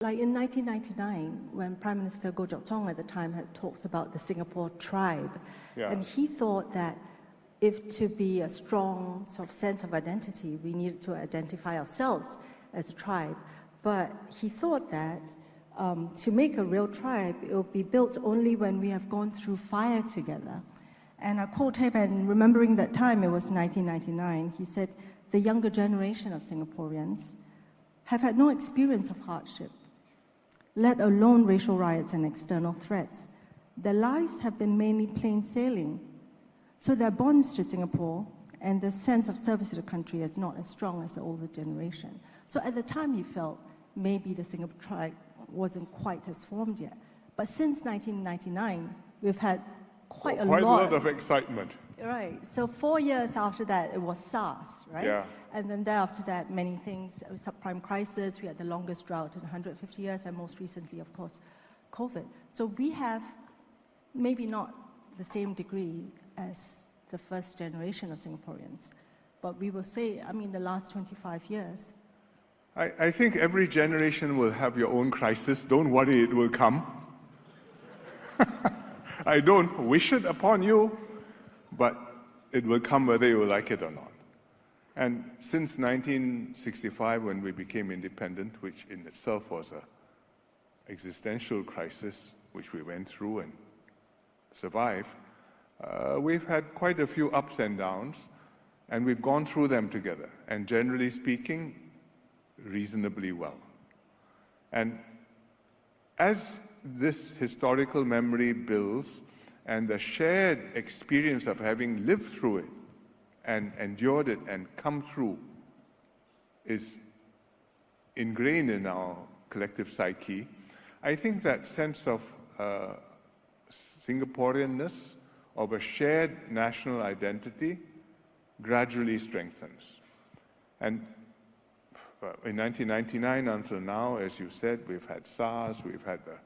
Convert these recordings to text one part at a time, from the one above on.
like in 1999, when Prime Minister Goh Chok Tong at the time had talked about the Singapore tribe, and he thought that if to be a strong sort of sense of identity, we needed to identify ourselves as a tribe. But he thought that to make a real tribe, it will be built only when we have gone through fire together. And I quote him, and remembering that time, it was 1999, he said, "The younger generation of Singaporeans have had no experience of hardship, let alone racial riots and external threats. Their lives have been mainly plain sailing. So their bonds to Singapore and the sense of service to the country is not as strong as the older generation." So at the time, he felt maybe the Singapore tribe wasn't quite as formed yet. But since 1999, we've had quite a lot of excitement. Right. So 4 years after that, it was SARS, right? Yeah. And then thereafter that, many things, subprime crisis, we had the longest drought in 150 years, and most recently, of course, COVID. So we have maybe not the same degree as the first generation of Singaporeans, but we will say, I mean, the last 25 years. I think every generation will have your own crisis. Don't worry, it will come. I don't wish it upon you, but it will come whether you like it or not. And since 1965, when we became independent, which in itself was an existential crisis, which we went through and survived, we've had quite a few ups and downs, and we've gone through them together, and generally speaking, reasonably well. And as this historical memory builds, and the shared experience of having lived through it and endured it and come through is ingrained in our collective psyche, I think that sense of Singaporeanness, of a shared national identity, gradually strengthens. And in 1999 until now, as you said, we've had SARS, we've had the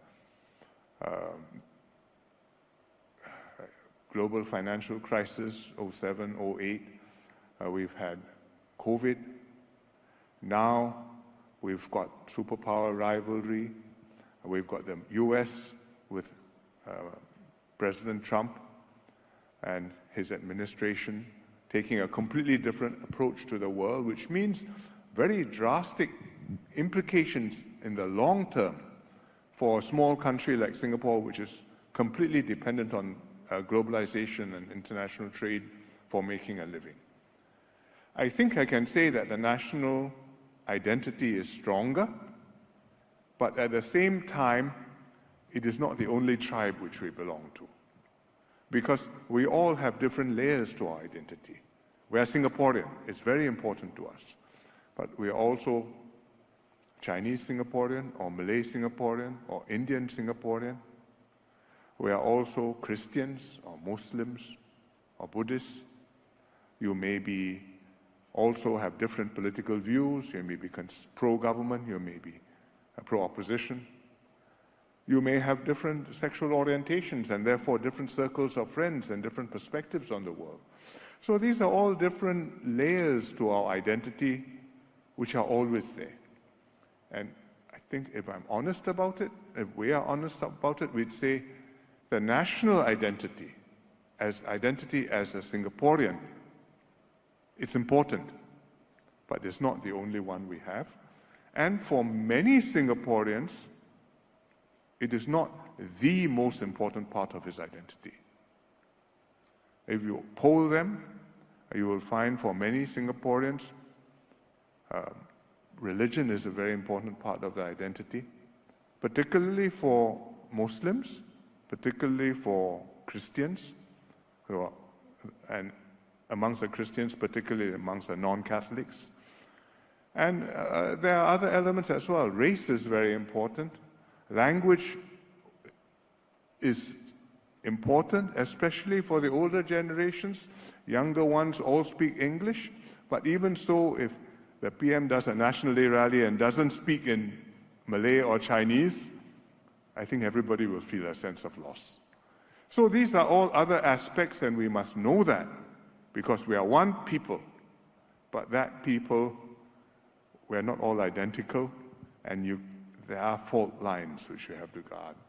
global financial crisis, 07, 08. We've had COVID. Now we've got superpower rivalry. We've got the US with President Trump and his administration taking a completely different approach to the world, which means very drastic implications in the long term for a small country like Singapore, which is completely dependent on globalization and international trade for making a living. I think I can say that the national identity is stronger, but at the same time, it is not the only tribe which we belong to, because we all have different layers to our identity. We are Singaporean, it's very important to us, but we are also Chinese Singaporean, or Malay Singaporean, or Indian Singaporean. We are also Christians, or Muslims, or Buddhists. You may be also have different political views. You may be pro-government, you may be pro-opposition. You may have different sexual orientations and therefore different circles of friends and different perspectives on the world. So these are all different layers to our identity which are always there. And I think if I'm honest about it, if we are honest about it, we'd say the national identity as a Singaporean, it's important, but it's not the only one we have. And for many Singaporeans, it is not the most important part of his identity. If you poll them, you will find for many Singaporeans, religion is a very important part of their identity, particularly for Muslims, particularly for Christians, and amongst the Christians, particularly amongst the non-Catholics. And there are other elements as well. Race is very important. Language is important, especially for the older generations. Younger ones all speak English, but even so, if the PM does a National Day rally and doesn't speak in Malay or Chinese, I think everybody will feel a sense of loss. So these are all other aspects, and we must know that, because we are one people, but that people, we're not all identical, and there are fault lines which you have to guard.